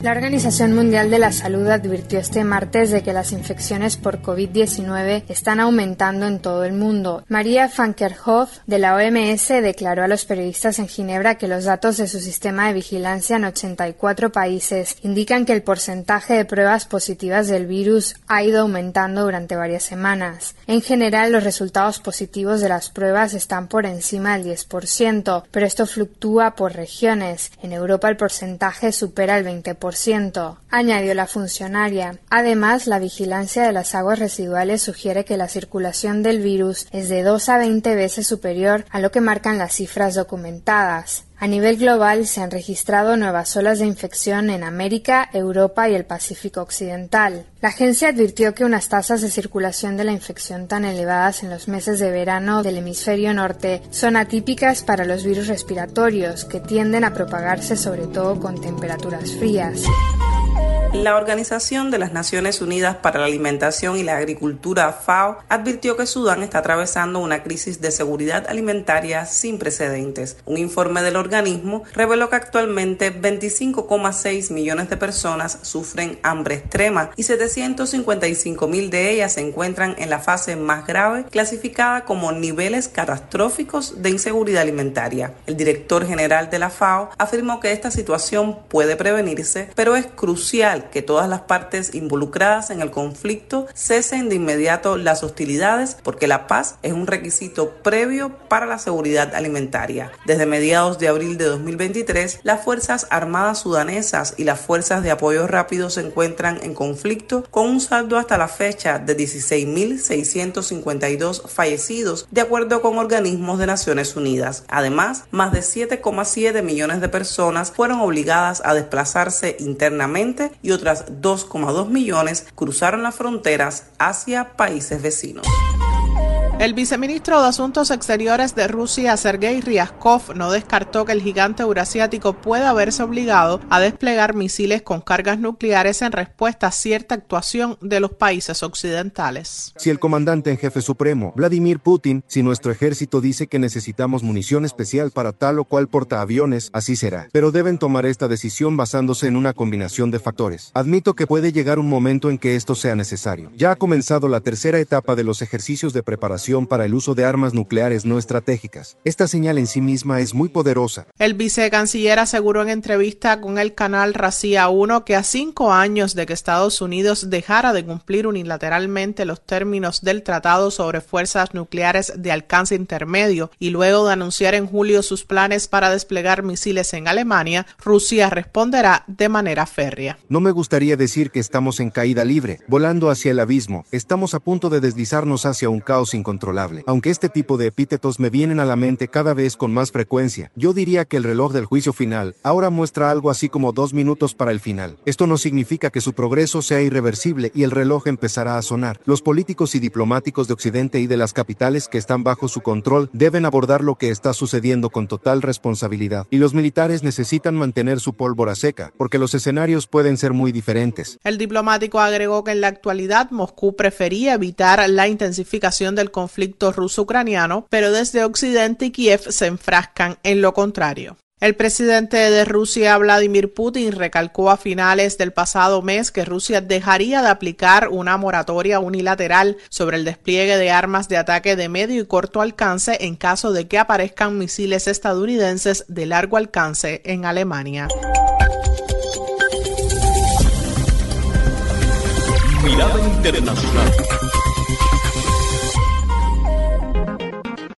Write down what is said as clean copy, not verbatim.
La Organización Mundial de la Salud advirtió este martes de que las infecciones por COVID-19 están aumentando en todo el mundo. Maria van Kerkhove, de la OMS, declaró a los periodistas en Ginebra que los datos de su sistema de vigilancia en 84 países indican que el porcentaje de pruebas positivas del virus ha ido aumentando durante varias semanas. En general, los resultados positivos de las pruebas están por encima del 10%, pero esto fluctúa por regiones. En Europa el porcentaje supera el 20%. Añadió la funcionaria. Además, la vigilancia de las aguas residuales sugiere que la circulación del virus es de 2 a 20 veces superior a lo que marcan las cifras documentadas. A nivel global se han registrado nuevas olas de infección en América, Europa y el Pacífico Occidental. La agencia advirtió que unas tasas de circulación de la infección tan elevadas en los meses de verano del hemisferio norte son atípicas para los virus respiratorios, que tienden a propagarse sobre todo con temperaturas frías. La Organización de las Naciones Unidas para la Alimentación y la Agricultura, FAO, advirtió que Sudán está atravesando una crisis de seguridad alimentaria sin precedentes. Un informe del organismo reveló que actualmente 25,6 millones de personas sufren hambre extrema y 755,000 de ellas se encuentran en la fase más grave, clasificada como niveles catastróficos de inseguridad alimentaria. El director general de la FAO afirmó que esta situación puede prevenirse, pero es crucial que todas las partes involucradas en el conflicto cesen de inmediato las hostilidades, porque la paz es un requisito previo para la seguridad alimentaria. Desde mediados de abril de 2023, las Fuerzas Armadas sudanesas y las Fuerzas de Apoyo Rápido se encuentran en conflicto, con un saldo hasta la fecha de 16.652 fallecidos, de acuerdo con organismos de Naciones Unidas. Además, más de 7,7 millones de personas fueron obligadas a desplazarse internamente y otras 2,2 millones cruzaron las fronteras hacia países vecinos. El viceministro de Asuntos Exteriores de Rusia, Sergei Ryazkov, no descartó que el gigante eurasiático pueda verse obligado a desplegar misiles con cargas nucleares en respuesta a cierta actuación de los países occidentales. Si el comandante en jefe supremo, Vladimir Putin, si nuestro ejército dice que necesitamos munición especial para tal o cual portaaviones, así será. Pero deben tomar esta decisión basándose en una combinación de factores. Admito que puede llegar un momento en que esto sea necesario. Ya ha comenzado la tercera etapa de los ejercicios de preparación para el uso de armas nucleares no estratégicas. Esta señal en sí misma es muy poderosa. El vicecanciller aseguró en entrevista con el canal Razia 1 que a 5 años de que Estados Unidos dejara de cumplir unilateralmente los términos del Tratado sobre Fuerzas Nucleares de Alcance Intermedio y luego de anunciar en julio sus planes para desplegar misiles en Alemania, Rusia responderá de manera férrea. No me gustaría decir que estamos en caída libre, volando hacia el abismo. Estamos a punto de deslizarnos hacia un caos incontrolable. Aunque este tipo de epítetos me vienen a la mente cada vez con más frecuencia, yo diría que el reloj del juicio final ahora muestra algo así como 2 minutos para el final. Esto no significa que su progreso sea irreversible y el reloj empezará a sonar. Los políticos y diplomáticos de Occidente y de las capitales que están bajo su control deben abordar lo que está sucediendo con total responsabilidad. Y los militares necesitan mantener su pólvora seca, porque los escenarios pueden ser muy diferentes. El diplomático agregó que en la actualidad Moscú prefería evitar la intensificación del conflicto ruso-ucraniano, pero desde Occidente y Kiev se enfrascan en lo contrario. El presidente de Rusia, Vladimir Putin, recalcó a finales del pasado mes que Rusia dejaría de aplicar una moratoria unilateral sobre el despliegue de armas de ataque de medio y corto alcance en caso de que aparezcan misiles estadounidenses de largo alcance en Alemania. Mirada internacional.